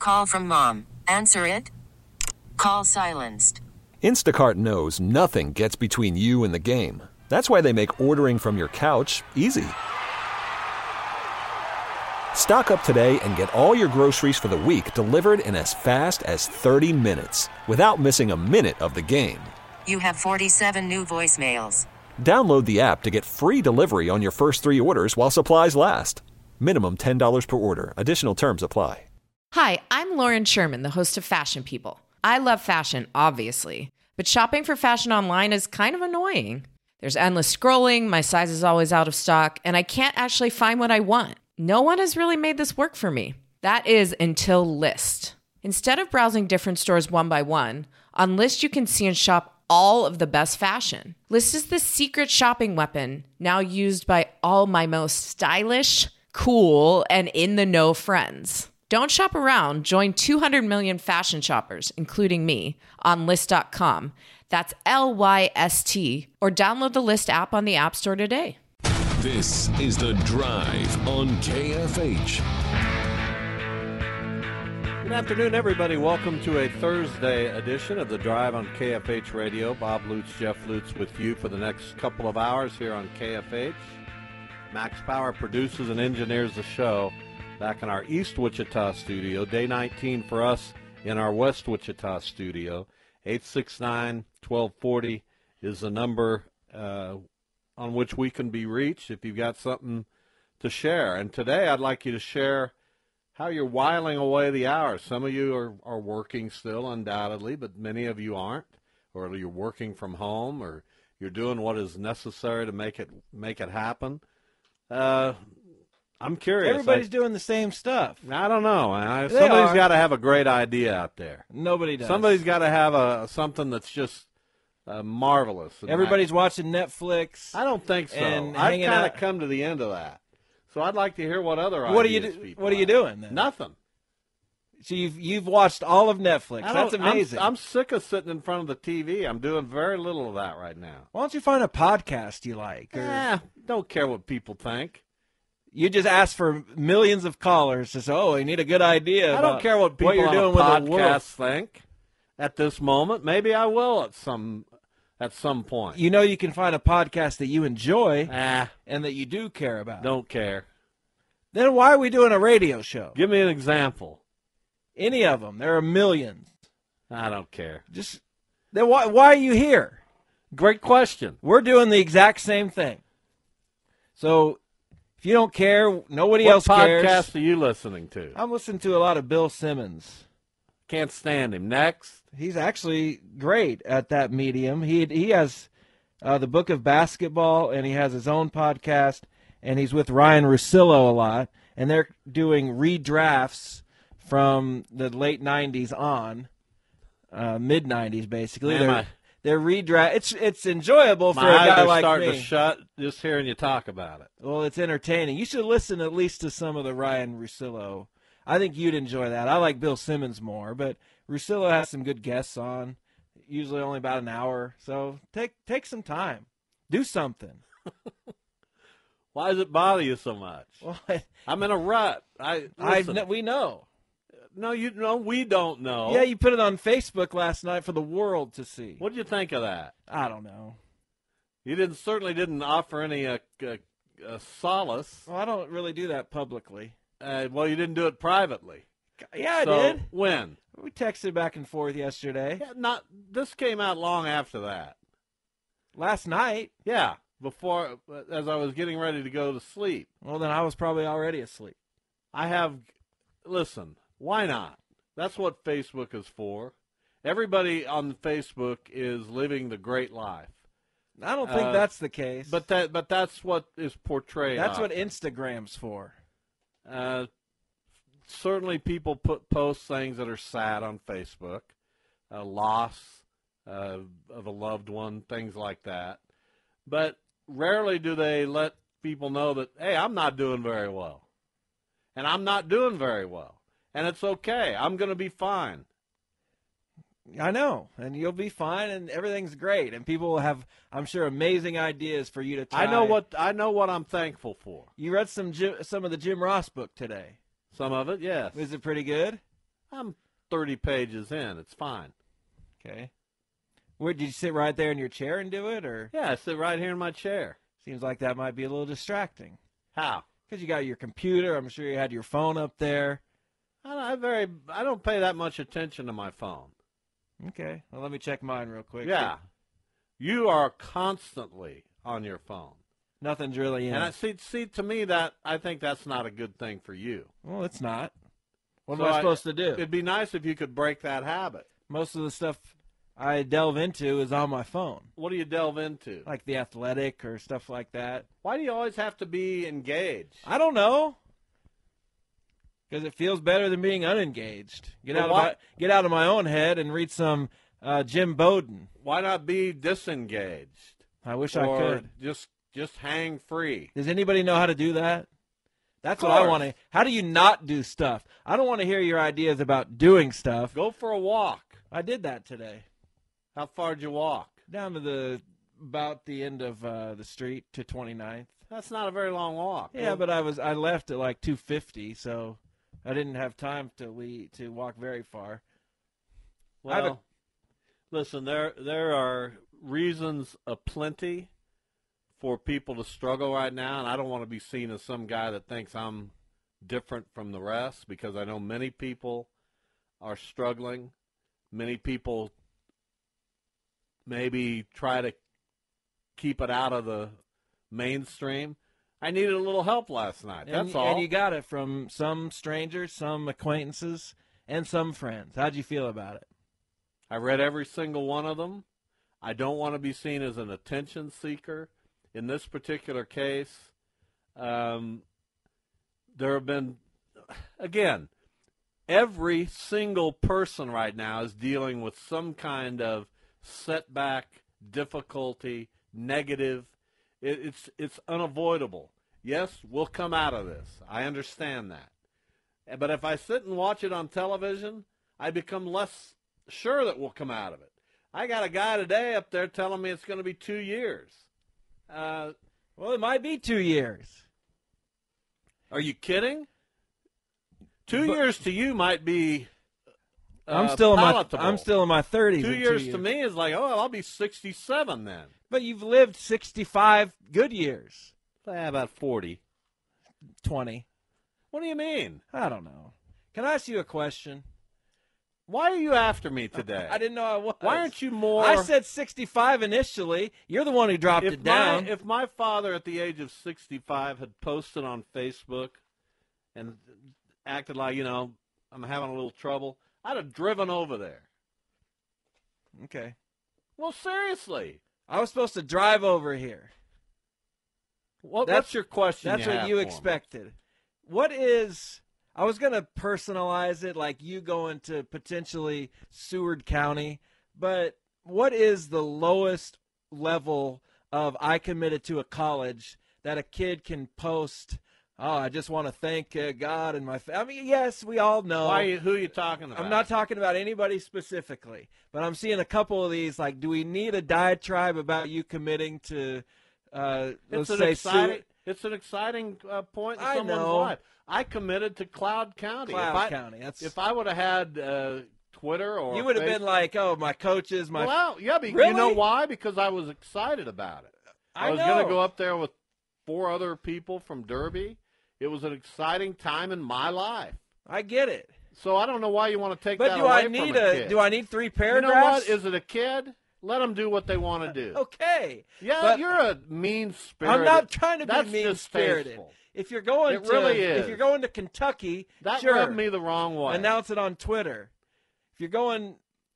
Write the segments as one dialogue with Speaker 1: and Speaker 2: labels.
Speaker 1: Call from mom. Answer it. Call silenced.
Speaker 2: Instacart knows nothing gets between you and the game. That's why they make ordering from your couch easy. Stock up today and get all your groceries for the week delivered in as fast as 30 minutes without missing a minute of the game.
Speaker 1: You have 47 new voicemails.
Speaker 2: Download the app to get free delivery on your first 3 orders while supplies last. Minimum $10 per order. Additional terms apply.
Speaker 3: Hi, I'm Lauren Sherman, the host of Fashion People. I love fashion, obviously, but shopping for fashion online is kind of annoying. There's endless scrolling, my size is always out of stock, and I can't actually find what I want. No one has really made this work for me. That is until Lyst. Instead of browsing different stores one by one, on Lyst you can see and shop all of the best fashion. Lyst is the secret shopping weapon now used by all my most stylish, cool, and in-the-know friends. Don't shop around. Join 200 million fashion shoppers, including me, on Lyst.com. That's Lyst, or download the Lyst app on the App Store today.
Speaker 4: This is The Drive on KFH.
Speaker 5: Good afternoon, everybody. Welcome to a Thursday edition of The Drive on KFH Radio. Bob Lutz, Jeff Lutz with you for the next couple of hours here on KFH. Max Power produces and engineers the show back in our East Wichita studio. Day 19 for us in our West Wichita studio. 869-1240 is the number on which we can be reached if you've got something to share. And today I'd like you to share how you're whiling away the hours. Some of you are working still, undoubtedly, but many of you aren't. Or you're working from home, or you're doing what is necessary to make it happen. I'm curious.
Speaker 6: Everybody's doing the same stuff.
Speaker 5: I don't know. Somebody's got to have a great idea out there.
Speaker 6: Nobody does.
Speaker 5: Somebody's got to have something that's just marvelous.
Speaker 6: Everybody's watching Netflix.
Speaker 5: I don't think so.
Speaker 6: And
Speaker 5: I've kind of come to the end of that. So I'd like to hear what other ideas people
Speaker 6: What are you doing then?
Speaker 5: Nothing.
Speaker 6: So you've watched all of Netflix. That's amazing.
Speaker 5: I'm sick of sitting in front of the TV. I'm doing very little of that right now.
Speaker 6: Why don't you find a podcast you like?
Speaker 5: Don't care what people think.
Speaker 6: You just ask for millions of callers to say, "Oh, you need a good idea."
Speaker 5: I don't care what people
Speaker 6: you're doing
Speaker 5: on
Speaker 6: with the
Speaker 5: podcast think. At this moment, maybe I will at some point.
Speaker 6: You know, you can find a podcast that you enjoy and that you do care about.
Speaker 5: Don't care.
Speaker 6: Then why are we doing a radio show?
Speaker 5: Give me an example.
Speaker 6: Any of them. There are millions.
Speaker 5: I don't care.
Speaker 6: Then why are you here?
Speaker 5: Great question.
Speaker 6: We're doing the exact same thing. So if you don't care, nobody else cares.
Speaker 5: What podcast are you listening to?
Speaker 6: I'm listening to a lot of Bill Simmons.
Speaker 5: Can't stand him. Next.
Speaker 6: He's actually great at that medium. He has the Book of Basketball, and he has his own podcast, and he's with Ryan Russillo a lot, and they're doing redrafts from the late 90s on, mid-90s basically. They're redraft. It's enjoyable for a guy like me.
Speaker 5: My eyes are starting to shut just hearing you talk about it.
Speaker 6: Well, it's entertaining. You should listen at least to some of the Ryan Russillo. I think you'd enjoy that. I like Bill Simmons more, but Russillo has some good guests on, usually only about an hour. So take some time. Do something.
Speaker 5: Why does it bother you so much?
Speaker 6: Well,
Speaker 5: I'm in a rut.
Speaker 6: We know.
Speaker 5: No, we don't know.
Speaker 6: Yeah, you put it on Facebook last night for the world to see.
Speaker 5: What did you think of that?
Speaker 6: I don't know.
Speaker 5: You certainly didn't offer any solace.
Speaker 6: Well, I don't really do that publicly.
Speaker 5: Well, you didn't do it privately.
Speaker 6: Yeah, I did.
Speaker 5: When?
Speaker 6: We texted back and forth yesterday.
Speaker 5: Yeah, this came out long after that.
Speaker 6: Last night?
Speaker 5: Yeah, before, as I was getting ready to go to sleep.
Speaker 6: Well, then I was probably already asleep.
Speaker 5: Listen, why not? That's what Facebook is for. Everybody on Facebook is living the great life.
Speaker 6: I don't think that's the case.
Speaker 5: But that's what is portrayed.
Speaker 6: That's what Instagram's for.
Speaker 5: Certainly people post things that are sad on Facebook, loss of a loved one, things like that. But rarely do they let people know that, hey, I'm not doing very well. And I'm not doing very well. And it's okay. I'm going to be fine.
Speaker 6: I know. And you'll be fine, and everything's great. And people will have, I'm sure, amazing ideas for you to try.
Speaker 5: I know what I'm thankful for.
Speaker 6: You read some of the Jim Ross book today.
Speaker 5: Some of it, yes.
Speaker 6: Is it pretty good?
Speaker 5: I'm 30 pages in. It's fine.
Speaker 6: Okay. Where did you sit right there in your chair and do it, or?
Speaker 5: Yeah, I sit right here in my chair.
Speaker 6: Seems like that might be a little distracting.
Speaker 5: How?
Speaker 6: Because you got your computer. I'm sure you had your phone up there.
Speaker 5: I don't pay that much attention to my phone.
Speaker 6: Okay. Well, let me check mine real quick.
Speaker 5: Yeah. You are constantly on your phone.
Speaker 6: Nothing's really in.
Speaker 5: And see, to me, that I think that's not a good thing for you.
Speaker 6: Well, it's not. What
Speaker 5: So
Speaker 6: am I supposed to do?
Speaker 5: It'd be nice if you could break that habit.
Speaker 6: Most of the stuff I delve into is on my phone,
Speaker 5: What do you delve into?
Speaker 6: like The Athletic or stuff like that.
Speaker 5: Why do you always have to be engaged?
Speaker 6: I don't know. Because it feels better than being unengaged. Get out of my own head and read some Jim Bowden.
Speaker 5: Why not be disengaged?
Speaker 6: I wish I
Speaker 5: or
Speaker 6: could.
Speaker 5: just hang free?
Speaker 6: Does anybody know how to do that? That's
Speaker 5: Of
Speaker 6: what I
Speaker 5: course.
Speaker 6: want to. How do you not do stuff? I don't want to hear your ideas about doing stuff.
Speaker 5: Go for a walk.
Speaker 6: I did that today.
Speaker 5: How far did you walk?
Speaker 6: Down to about the end of the street to 29th.
Speaker 5: That's not a very long walk.
Speaker 6: Yeah, but I left at like 2:50, so I didn't have time to walk very far.
Speaker 5: Well, listen, there are reasons aplenty for people to struggle right now, and I don't want to be seen as some guy that thinks I'm different from the rest, because I know many people are struggling. Many people maybe try to keep it out of the mainstream. I needed a little help last night. That's all.
Speaker 6: And you got it from some strangers, some acquaintances, and some friends. How'd you feel about it?
Speaker 5: I read every single one of them. I don't want to be seen as an attention seeker. In this particular case, there have been, again, every single person right now is dealing with some kind of setback, difficulty, negative. It's unavoidable. Yes, we'll come out of this. I understand that. But if I sit and watch it on television, I become less sure that we'll come out of it. I got a guy today up there telling me it's going to be 2 years.
Speaker 6: Well, it might be 2 years.
Speaker 5: Are you kidding? 2 years to you might be
Speaker 6: I'm still
Speaker 5: palatable.
Speaker 6: in my 30s.
Speaker 5: 2 years to me is like, oh, I'll be 67 then.
Speaker 6: But you've lived 65 good years.
Speaker 5: About 40.
Speaker 6: 20.
Speaker 5: What do you mean?
Speaker 6: I don't know. Can I ask you a question?
Speaker 5: Why are you after me today?
Speaker 6: I didn't know I was.
Speaker 5: Why aren't you more?
Speaker 6: I said 65 initially. You're the one who dropped it down.
Speaker 5: If my father at the age of 65 had posted on Facebook and acted like, I'm having a little trouble, I'd have driven over there.
Speaker 6: Okay.
Speaker 5: Well, seriously.
Speaker 6: I was supposed to drive over here.
Speaker 5: What's your question?
Speaker 6: That's what you expected. What is... I was going to personalize it like you going to potentially Seward County, but what is the lowest level of I committed to a college that a kid can post, oh, I just want to thank God and my family? I mean, yes, we all know.
Speaker 5: Who are you talking about?
Speaker 6: I'm not talking about anybody specifically, but I'm seeing a couple of these, like, do we need a diatribe about you committing to, let's say, Seward?
Speaker 5: It's an exciting point in
Speaker 6: I
Speaker 5: someone's
Speaker 6: know.
Speaker 5: life. I committed to Cloud County.
Speaker 6: County.
Speaker 5: If I would have had Twitter or
Speaker 6: you would have been
Speaker 5: Facebook-
Speaker 6: like, oh, my coaches, my
Speaker 5: Well, yeah,
Speaker 6: Really?
Speaker 5: you know why? Because I was excited about it. I was going to go up there with 4 other people from Derby. It was an exciting time in my life.
Speaker 6: I get it.
Speaker 5: So I don't know why you want to take
Speaker 6: But
Speaker 5: that
Speaker 6: do
Speaker 5: away
Speaker 6: I
Speaker 5: from
Speaker 6: need
Speaker 5: a kid.
Speaker 6: do I need 3
Speaker 5: You
Speaker 6: paragraphs?
Speaker 5: know what? Is it a kid? Let them do what they want to do.
Speaker 6: Okay.
Speaker 5: Yeah,
Speaker 6: but
Speaker 5: you're a mean-spirited.
Speaker 6: I'm not trying to be
Speaker 5: That's
Speaker 6: mean-spirited.
Speaker 5: distasteful.
Speaker 6: If you're going
Speaker 5: It
Speaker 6: to
Speaker 5: really is.
Speaker 6: if you're going to Kentucky,
Speaker 5: That
Speaker 6: sure.
Speaker 5: rubbed me the wrong way.
Speaker 6: Announce it on Twitter. If you're going,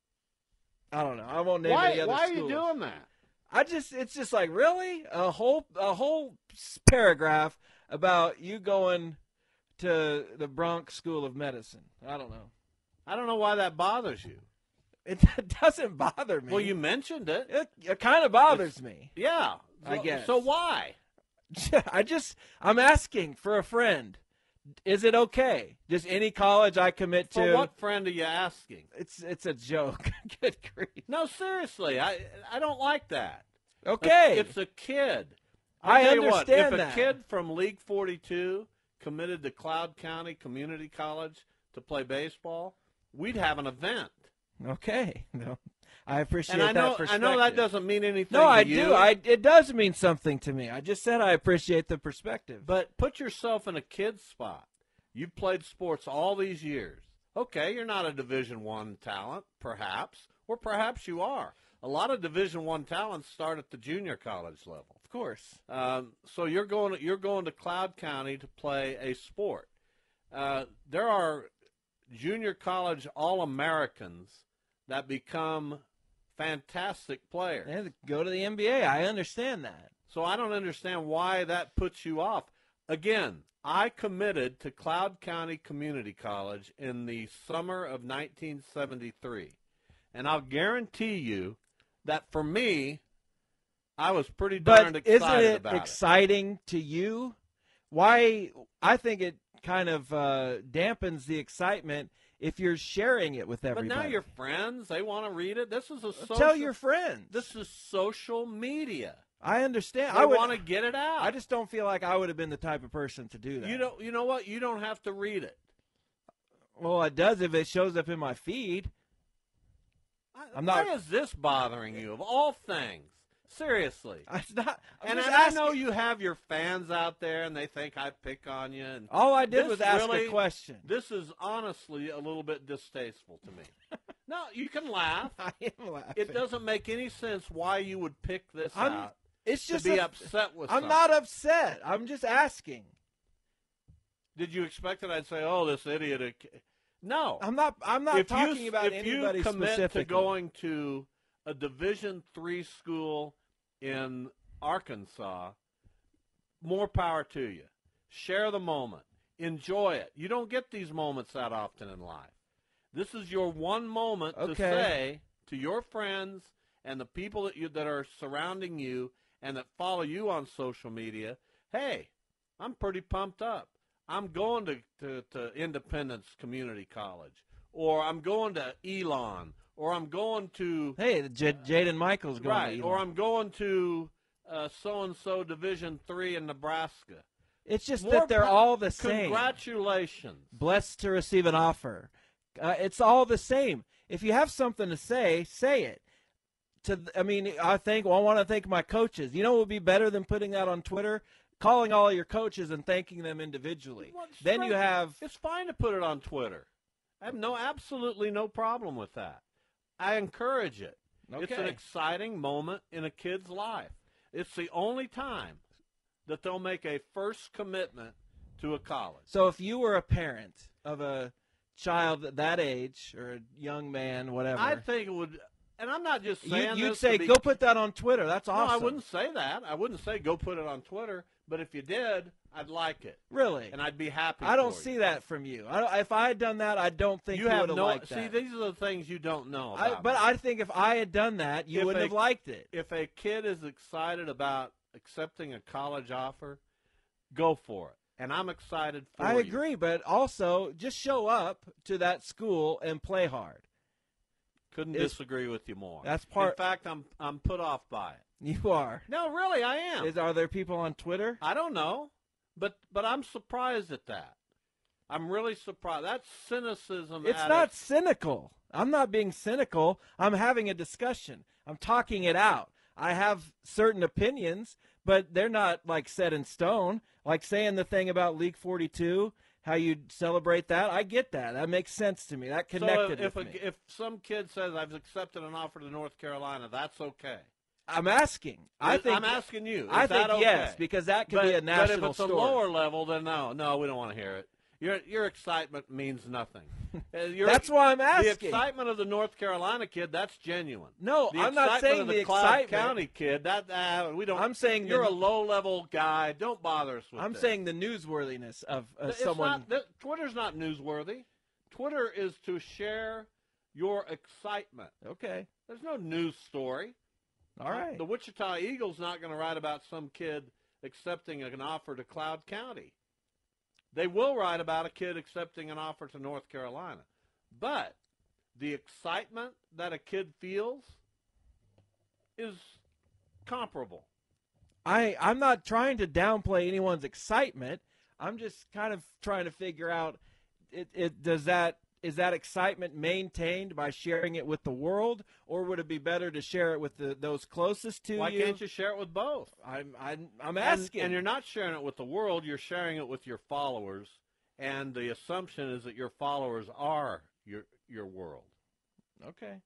Speaker 6: I don't know. I won't name any other
Speaker 5: Why are
Speaker 6: schools.
Speaker 5: you doing that?
Speaker 6: It's just like, really? A whole paragraph about you going to the Bronx School of Medicine. I don't know.
Speaker 5: I don't know why that bothers you.
Speaker 6: It doesn't bother me.
Speaker 5: Well, you mentioned it.
Speaker 6: It kind of bothers me.
Speaker 5: Yeah.
Speaker 6: I guess.
Speaker 5: So why?
Speaker 6: I'm asking for a friend. Is it okay? Just any college I commit to?
Speaker 5: For what friend are you asking?
Speaker 6: It's a joke. Good grief.
Speaker 5: No, seriously. I don't like that.
Speaker 6: Okay.
Speaker 5: It's a kid.
Speaker 6: I
Speaker 5: tell you what,
Speaker 6: understand
Speaker 5: if
Speaker 6: that.
Speaker 5: a kid from League 42 committed to Cloud County Community College to play baseball, we'd have an event.
Speaker 6: Okay. No, I appreciate
Speaker 5: And I know
Speaker 6: that perspective.
Speaker 5: I know that doesn't mean anything
Speaker 6: No,
Speaker 5: to
Speaker 6: I
Speaker 5: you.
Speaker 6: do. It does mean something to me. I just said I appreciate the perspective.
Speaker 5: But put yourself in a kid's spot. You've played sports all these years. Okay, you're not a Division I talent, perhaps, or perhaps you are. A lot of Division I talents start at the junior college level.
Speaker 6: Of course.
Speaker 5: So you're going to Cloud County to play a sport. There are junior college All-Americans that become fantastic players.
Speaker 6: And go to the NBA. I understand that.
Speaker 5: So I don't understand why that puts you off. Again, I committed to Cloud County Community College in the summer of 1973. And I'll guarantee you that for me, I was pretty darn
Speaker 6: But
Speaker 5: excited
Speaker 6: isn't it
Speaker 5: about
Speaker 6: exciting to you? Why? I think it kind of dampens the excitement if you're sharing it with
Speaker 5: But
Speaker 6: everybody.
Speaker 5: now your friends, they want to read it. This is a social,
Speaker 6: Tell your friends.
Speaker 5: This is social media.
Speaker 6: I understand.
Speaker 5: They
Speaker 6: I would
Speaker 5: want to get it out.
Speaker 6: I just don't feel like I would have been the type of person to do that.
Speaker 5: You know what? You don't have to read it.
Speaker 6: Well, it does if it shows up in my feed. I'm not-
Speaker 5: Why is this bothering you, of all things? Seriously.
Speaker 6: It's not.
Speaker 5: And
Speaker 6: just
Speaker 5: I
Speaker 6: asking.
Speaker 5: know you have your fans out there, and they think I pick on you. And
Speaker 6: All I did
Speaker 5: this
Speaker 6: was ask
Speaker 5: really-
Speaker 6: a question.
Speaker 5: This is honestly a little bit distasteful to me. No, you can laugh.
Speaker 6: I am laughing.
Speaker 5: It doesn't make any sense why you would pick this
Speaker 6: I'm-
Speaker 5: out
Speaker 6: It's
Speaker 5: to
Speaker 6: just
Speaker 5: be upset with
Speaker 6: I'm
Speaker 5: something.
Speaker 6: not upset. I'm just asking.
Speaker 5: Did you expect that I'd say, "Oh, this idiot"? No,
Speaker 6: I'm not
Speaker 5: if
Speaker 6: talking
Speaker 5: you,
Speaker 6: about
Speaker 5: if
Speaker 6: anybody
Speaker 5: you commit
Speaker 6: specifically.
Speaker 5: to going to a Division III school in Arkansas, more power to you. Share the moment. Enjoy it. You don't get these moments that often in life. This is your one moment to
Speaker 6: Okay.
Speaker 5: say to your friends and the people that are surrounding you and that follow you on social media, hey, I'm pretty pumped up. I'm going to Independence Community College, or I'm going to Elon, or I'm going to
Speaker 6: Hey, Jaden Michaels going
Speaker 5: right,
Speaker 6: to
Speaker 5: or
Speaker 6: Elon.
Speaker 5: I'm going to so-and-so Division III in Nebraska.
Speaker 6: It's just
Speaker 5: More
Speaker 6: that they're
Speaker 5: pa-
Speaker 6: all the same.
Speaker 5: Congratulations.
Speaker 6: Blessed to receive an offer. It's all the same. If you have something to say it. I want to thank my coaches. You know what would be better than putting that on Twitter? Calling all your coaches and thanking them individually.
Speaker 5: Well,
Speaker 6: Then you have
Speaker 5: It's fine to put it on Twitter. I have absolutely no problem with that. I encourage it. It's an
Speaker 6: Okay.
Speaker 5: exciting moment in a kid's life. It's the only time that they'll make a first commitment to a college.
Speaker 6: So if you were a parent of a child that age or a young man, whatever,
Speaker 5: I think it would, and I'm not just saying
Speaker 6: you'd
Speaker 5: this
Speaker 6: say,
Speaker 5: to be,
Speaker 6: go put that on Twitter. That's awesome.
Speaker 5: No, I wouldn't say that. I wouldn't say go put it on Twitter. But if you did, I'd like it,
Speaker 6: Really?
Speaker 5: and I'd be happy.
Speaker 6: I don't
Speaker 5: for
Speaker 6: see
Speaker 5: you.
Speaker 6: that from you. If I had done that, I don't think you,
Speaker 5: have
Speaker 6: would have
Speaker 5: no.
Speaker 6: liked
Speaker 5: See,
Speaker 6: that.
Speaker 5: these are the things you don't know about.
Speaker 6: But
Speaker 5: me.
Speaker 6: I think if I had done that, you
Speaker 5: If
Speaker 6: wouldn't
Speaker 5: a-
Speaker 6: have liked it.
Speaker 5: If a kid is excited about accepting a college offer, go for it. And I'm excited for
Speaker 6: I
Speaker 5: you.
Speaker 6: agree, but also just show up to that school and play hard.
Speaker 5: Couldn't
Speaker 6: It's-
Speaker 5: disagree with you more.
Speaker 6: That's part-
Speaker 5: In fact, I'm put off by it.
Speaker 6: You are.
Speaker 5: No, really, I am.
Speaker 6: Are there people on Twitter?
Speaker 5: I don't know, but I'm surprised at that. I'm really surprised. That's cynicism.
Speaker 6: It's
Speaker 5: at
Speaker 6: not
Speaker 5: its-
Speaker 6: cynical. I'm not being cynical. I'm having a discussion. I'm talking it out. I have certain opinions, but they're not like set in stone. Like saying the thing about League 42, how you celebrate that. I get that. That makes sense to me. That connected
Speaker 5: So
Speaker 6: with me.
Speaker 5: if some kid says I've accepted an offer to North Carolina, that's okay.
Speaker 6: I'm asking. I'm
Speaker 5: asking you. Is
Speaker 6: I
Speaker 5: that
Speaker 6: think
Speaker 5: okay?
Speaker 6: yes, because that could be a national
Speaker 5: But if it's
Speaker 6: story.
Speaker 5: a lower level, then no, we don't want to hear it. Your excitement means nothing.
Speaker 6: That's why I'm
Speaker 5: The
Speaker 6: asking.
Speaker 5: excitement of the North Carolina kid, that's genuine.
Speaker 6: No,
Speaker 5: The
Speaker 6: I'm not
Speaker 5: excitement
Speaker 6: saying
Speaker 5: of
Speaker 6: the
Speaker 5: Cloud
Speaker 6: excitement.
Speaker 5: County kid, we don't.
Speaker 6: I'm saying
Speaker 5: you're
Speaker 6: the-
Speaker 5: a low-level guy. Don't bother us with
Speaker 6: I'm
Speaker 5: this.
Speaker 6: saying the newsworthiness of
Speaker 5: It's
Speaker 6: someone.
Speaker 5: Twitter's not newsworthy. Twitter is to share your excitement.
Speaker 6: Okay.
Speaker 5: There's no news story.
Speaker 6: All right.
Speaker 5: The Wichita Eagle's not going to write about some kid accepting an offer to Cloud County. They will write about a kid accepting an offer to North Carolina. But the excitement that a kid feels is comparable.
Speaker 6: I'm not trying to downplay anyone's excitement. I'm just kind of trying to figure out does that is that excitement maintained by sharing it with the world, or would it be better to share it with those closest to you?
Speaker 5: Why can't you share it with both?
Speaker 6: I'm asking.
Speaker 5: And you're not sharing it with the world. You're sharing it with your followers, and the assumption is that your followers are your world.
Speaker 6: Okay.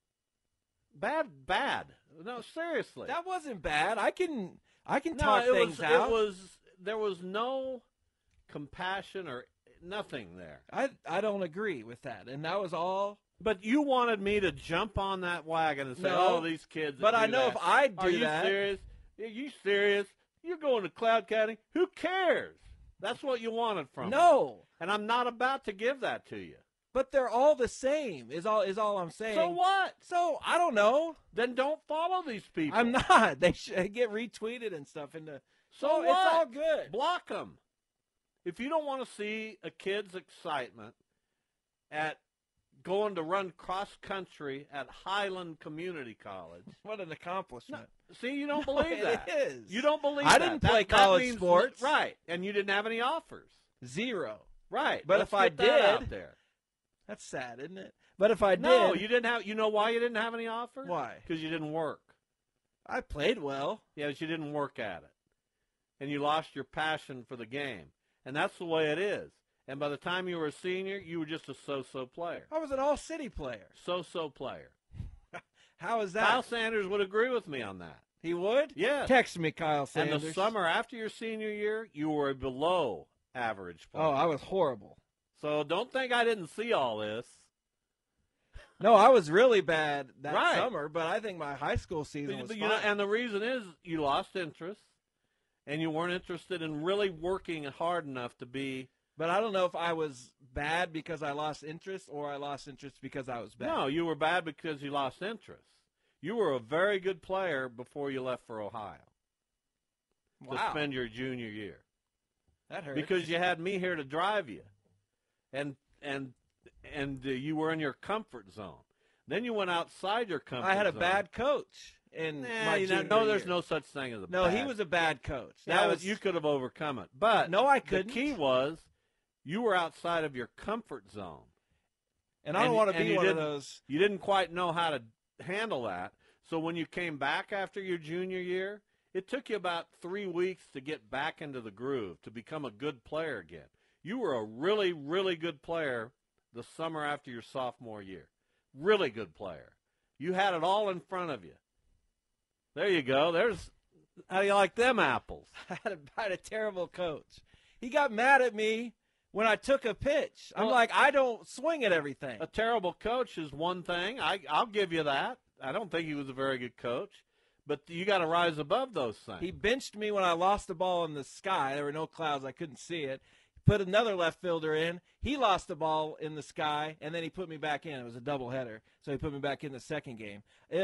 Speaker 5: Bad. No, seriously.
Speaker 6: That wasn't bad. I can talk things out.
Speaker 5: There was no compassion or nothing there.
Speaker 6: I don't agree with that, and that was all.
Speaker 5: But you wanted me to jump on that wagon and say,
Speaker 6: No,
Speaker 5: "Oh, these kids."
Speaker 6: But I know
Speaker 5: that.
Speaker 6: if I do
Speaker 5: Are you
Speaker 6: that,
Speaker 5: serious? Are you serious? You're going to Cloud County? Who cares? That's what you wanted from me.
Speaker 6: No,
Speaker 5: and I'm not about to give that to you.
Speaker 6: but they're all the same. Is all I'm saying.
Speaker 5: So what?
Speaker 6: So I don't know.
Speaker 5: Then don't follow these people.
Speaker 6: I'm not. They should get retweeted and stuff.
Speaker 5: So what?
Speaker 6: It's all good.
Speaker 5: Block them. If you don't want to see a kid's excitement at going to run cross country at Highland Community College.
Speaker 6: What an accomplishment.
Speaker 5: No, see, you don't believe that.
Speaker 6: It is.
Speaker 5: You don't believe
Speaker 6: I
Speaker 5: that.
Speaker 6: didn't play college
Speaker 5: means,
Speaker 6: sports.
Speaker 5: Right, and you didn't have any offers.
Speaker 6: 0.
Speaker 5: Right.
Speaker 6: But
Speaker 5: Let's
Speaker 6: if I
Speaker 5: get that out
Speaker 6: did,
Speaker 5: there.
Speaker 6: that's sad, isn't it? But if I did.
Speaker 5: No, you didn't have. You know why you didn't have any offers?
Speaker 6: Why?
Speaker 5: Because you didn't work.
Speaker 6: I played well.
Speaker 5: Yeah, but you didn't work at it. And you lost your passion for the game. And that's the way it is. And by the time you were a senior, you were just a so-so player.
Speaker 6: I was an all-city player.
Speaker 5: So-so player.
Speaker 6: How is that?
Speaker 5: Kyle Sanders would agree with me on that.
Speaker 6: He would?
Speaker 5: Yes.
Speaker 6: Text me, Kyle Sanders.
Speaker 5: And the summer after your senior year, you were a below average player.
Speaker 6: Oh, I was horrible.
Speaker 5: So don't think I didn't see all this.
Speaker 6: No, I was really bad that
Speaker 5: Right.
Speaker 6: summer, but I think my high school season was
Speaker 5: But,
Speaker 6: fine.
Speaker 5: and the reason is you lost interest, and you weren't interested in really working hard enough to be.
Speaker 6: But I don't know if I was bad because I lost interest or I lost interest because I was bad.
Speaker 5: No, you were bad because you lost interest. You were a very good player before you left for Ohio to
Speaker 6: Wow.
Speaker 5: spend your junior year.
Speaker 6: That hurts.
Speaker 5: Because you had me here to drive you, and you were in your comfort zone. Then you went outside your comfort zone.
Speaker 6: I had a bad coach in my junior
Speaker 5: no, there's
Speaker 6: year.
Speaker 5: no such thing as a
Speaker 6: No,
Speaker 5: bad.
Speaker 6: he was a bad coach.
Speaker 5: That was you could have overcome it, but
Speaker 6: No, I couldn't.
Speaker 5: The key was you were outside of your comfort zone,
Speaker 6: and I don't want to be
Speaker 5: you
Speaker 6: one of
Speaker 5: didn't-
Speaker 6: those.
Speaker 5: You didn't quite know how to handle that. So when you came back after your junior year, it took you about 3 weeks to get back into the groove, to become a good player again. You were a really, really good player the summer after your sophomore year. Really good player. You had it all in front of you. There you go. How do you like them apples?
Speaker 6: I had a terrible coach. He got mad at me when I took a pitch. I'm like, I don't swing at everything.
Speaker 5: A terrible coach is one thing. I'll give you that. I don't think he was a very good coach. But you got to rise above those things.
Speaker 6: He benched me when I lost the ball in the sky. There were no clouds. I couldn't see it. Put another left fielder in. He lost the ball in the sky, and then he put me back in. It was a doubleheader, so he put me back in the second game.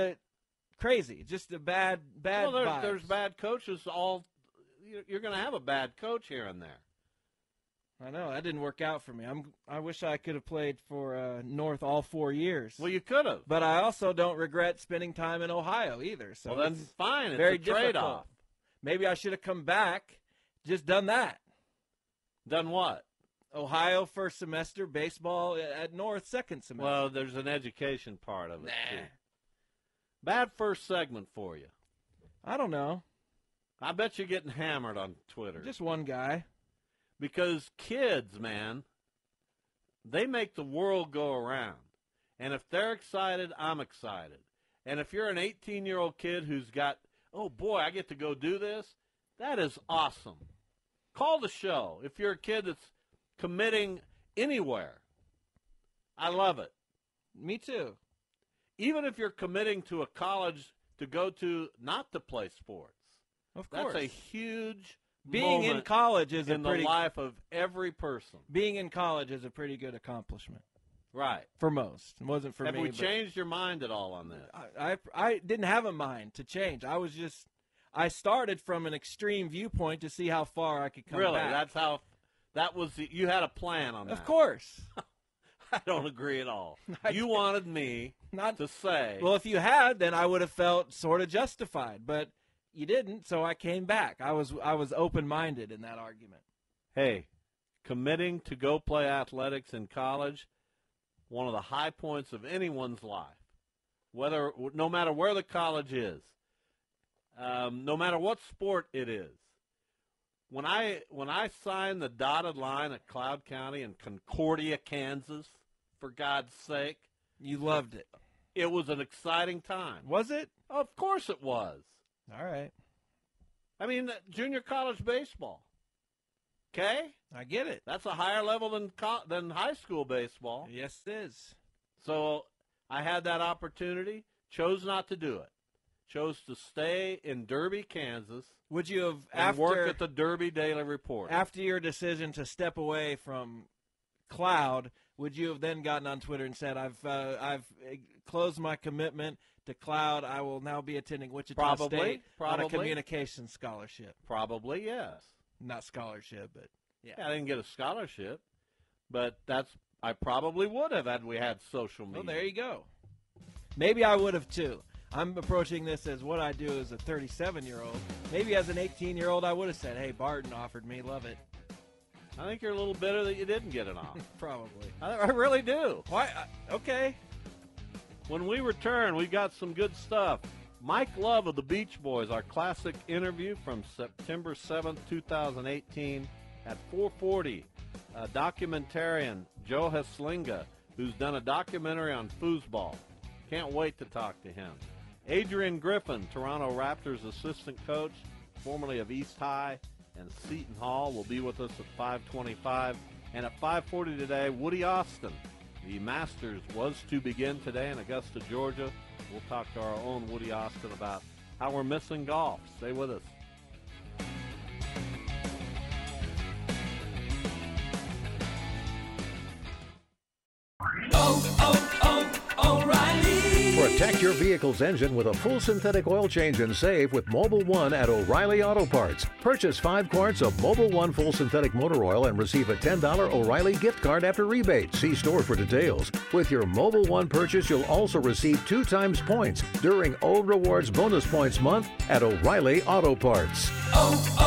Speaker 6: Crazy. Just a bad
Speaker 5: Well,
Speaker 6: vibes.
Speaker 5: there's bad coaches. You're going to have a bad coach here and there.
Speaker 6: I know. That didn't work out for me. I wish I could have played for North all 4 years.
Speaker 5: Well, you could have.
Speaker 6: But I also don't regret spending time in Ohio either. So
Speaker 5: Well, then
Speaker 6: it's
Speaker 5: fine. It's
Speaker 6: very
Speaker 5: a trade-off.
Speaker 6: difficult. Maybe I should have come back, just done that.
Speaker 5: Done what?
Speaker 6: Ohio first semester, baseball at North second semester.
Speaker 5: Well, there's an education part of it,
Speaker 6: Nah.
Speaker 5: too. Bad first segment for you.
Speaker 6: I don't know.
Speaker 5: I bet you're getting hammered on Twitter.
Speaker 6: Just one guy.
Speaker 5: Because kids, man, they make the world go around. And if they're excited, I'm excited. And if you're an 18-year-old kid who's got, oh, boy, I get to go do this, that is awesome. Call the show. If you're a kid that's committing anywhere, I love it.
Speaker 6: Me too.
Speaker 5: Even if you're committing to a college to go to not to play sports.
Speaker 6: Of course.
Speaker 5: That's a huge
Speaker 6: Being in
Speaker 5: moment
Speaker 6: college is
Speaker 5: in
Speaker 6: a pretty
Speaker 5: the life of every person.
Speaker 6: being in college is a pretty good accomplishment
Speaker 5: Right.
Speaker 6: for most. It wasn't for
Speaker 5: Have
Speaker 6: me.
Speaker 5: we
Speaker 6: but
Speaker 5: changed your mind at all on this?
Speaker 6: I didn't have a mind to change. I started from an extreme viewpoint to see how far I could come
Speaker 5: Really?
Speaker 6: back.
Speaker 5: You had a plan on that.
Speaker 6: Of course.
Speaker 5: I don't agree at all. You wanted me
Speaker 6: Not
Speaker 5: to say.
Speaker 6: Well, if you had, then I would have felt sort of justified, but you didn't, so I came back. I was open-minded in that argument.
Speaker 5: Hey, committing to go play athletics in college, one of the high points of anyone's life, no matter where the college is, no matter what sport it is. When I signed the dotted line at Cloud County in Concordia, Kansas, for God's sake.
Speaker 6: You loved it.
Speaker 5: It was an exciting time.
Speaker 6: Was it?
Speaker 5: Of course it was.
Speaker 6: All right.
Speaker 5: I mean, junior college baseball. Okay?
Speaker 6: I get it.
Speaker 5: That's a higher level than high school baseball.
Speaker 6: Yes, it is.
Speaker 5: So I had that opportunity, chose not to do it. Chose to stay in Derby, Kansas.
Speaker 6: Would you have,
Speaker 5: and work at the Derby Daily Report?
Speaker 6: After your decision to step away from Cloud, would you have then gotten on Twitter and said, I've closed my commitment to Cloud. I will now be attending Wichita State on a communications scholarship?
Speaker 5: Probably, yes.
Speaker 6: Not scholarship, but yeah.
Speaker 5: I didn't get a scholarship, but I probably would have had we had social media.
Speaker 6: Well, there you go. Maybe I would have too. I'm approaching this as what I do as a 37-year-old. Maybe as an 18-year-old, I would have said, hey, Barton offered me. Love it.
Speaker 5: I think you're a little bitter that you didn't get it off.
Speaker 6: Probably.
Speaker 5: I really do.
Speaker 6: Why? Okay.
Speaker 5: When we return, we got some good stuff. Mike Love of the Beach Boys, our classic interview from September 7th, 2018 at 4:40. Documentarian Joe Heslinga, who's done a documentary on foosball. Can't wait to talk to him. Adrian Griffin, Toronto Raptors assistant coach, formerly of East High and Seton Hall, will be with us at 5:25. And at 5:40 today, Woody Austin. The Masters was to begin today in Augusta, Georgia. We'll talk to our own Woody Austin about how we're missing golf. Stay with us.
Speaker 7: Protect your vehicle's engine with a full synthetic oil change and save with Mobil 1 at O'Reilly Auto Parts. Purchase 5 quarts of Mobil 1 full synthetic motor oil and receive a $10 O'Reilly gift card after rebate. See store for details. With your Mobil 1 purchase, you'll also receive 2 times points during Old Rewards Bonus Points Month at O'Reilly Auto Parts.